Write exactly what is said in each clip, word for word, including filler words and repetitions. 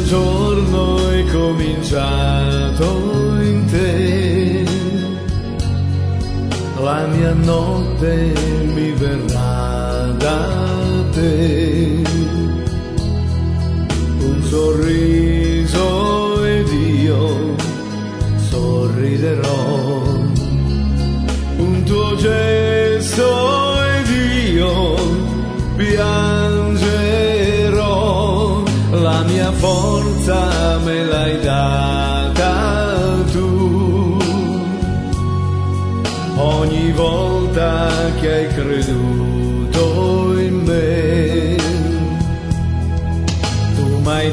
giorno è cominciato in te, la mia notte mi verrà da te, un sorriso ed io sorriderò, un tuo gesto ed io piangerò, la mia forza me l'hai data tu, ogni volta che hai creduto in me, tu m'hai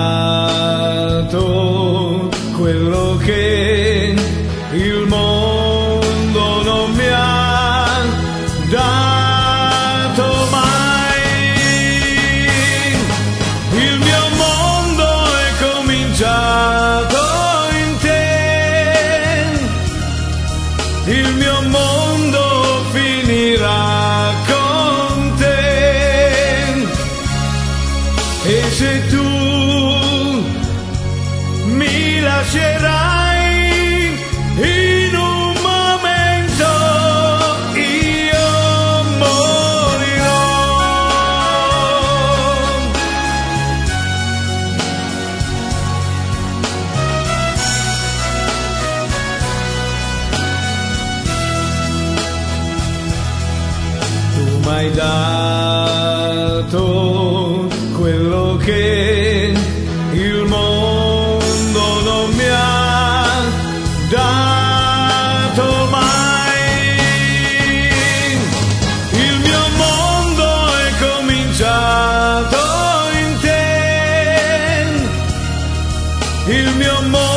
dato quello che il mondo non mi ha dato mai. Il mio mondo è cominciato in te, il mio mondo finirà con te, e se tu mi lascerai in un momento io morirò. Tu m'hai dato quello che il mondo non mi ha dato mai. Il mio mondo è cominciato in te, il mio mondo